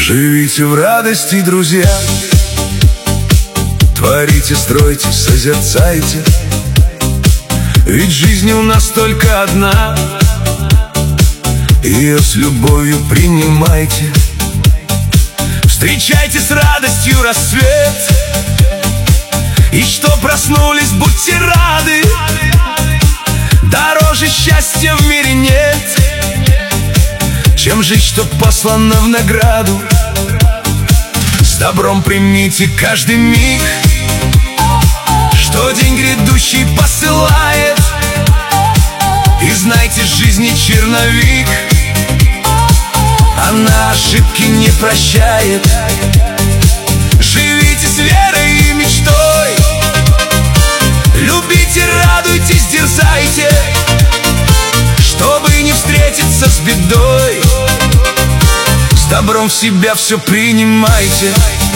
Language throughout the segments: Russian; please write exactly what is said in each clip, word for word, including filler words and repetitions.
Живите в радости, друзья. Творите, стройте, созерцайте. Ведь жизнь у нас только одна. Ее с любовью принимайте. Встречайте с радостью рассвет. И что проснулись, будьте рады. Дороже счастья в мире нет, чем жизнь, что послана в награду. С добром примите каждый миг, что день грядущий посылает. И знайте, жизни черновик, она ошибки не прощает. Живите с верой и мечтой, любите, радуйтесь, дерзайте, чтобы не встретиться с бедой. С добром в себя все принимайте.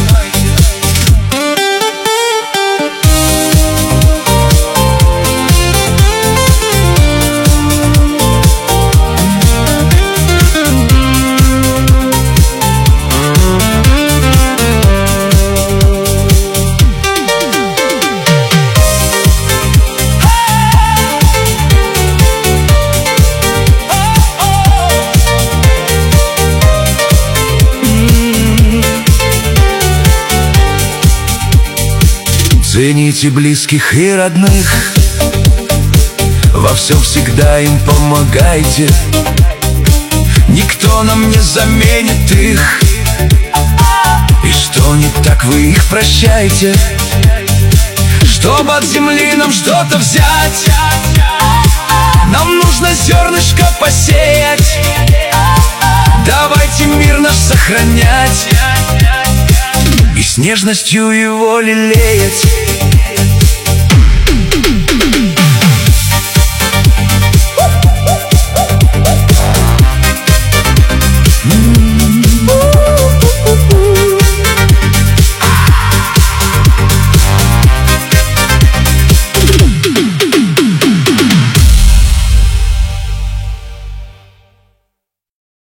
Цените близких и родных, во всем всегда им помогайте. Никто нам не заменит их, и что не так, вы их прощайте. Чтобы от земли нам что-то взять, нам нужно зернышко посеять. Давайте мир наш сохранять и с нежностью его лелеять.